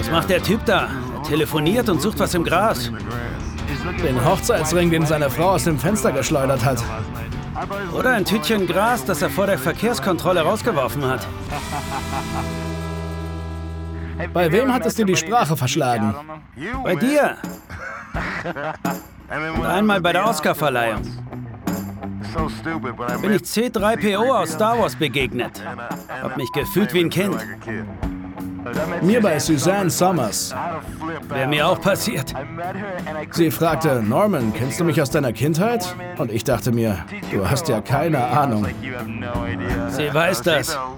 Was macht der Typ da? Er telefoniert und sucht was im Gras. Den Hochzeitsring, den seine Frau aus dem Fenster geschleudert hat. Oder ein Tütchen Gras, das er vor der Verkehrskontrolle rausgeworfen hat. Bei wem hat es dir die Sprache verschlagen? Bei dir. Und einmal bei der Oscarverleihung. Bin ich C-3PO aus Star Wars begegnet. Hab mich gefühlt wie ein Kind. Mir bei Suzanne Somers. Wäre mir auch passiert. Sie fragte, Norman, kennst du mich aus deiner Kindheit? Und ich dachte mir, du hast ja keine Ahnung. Sie weiß das.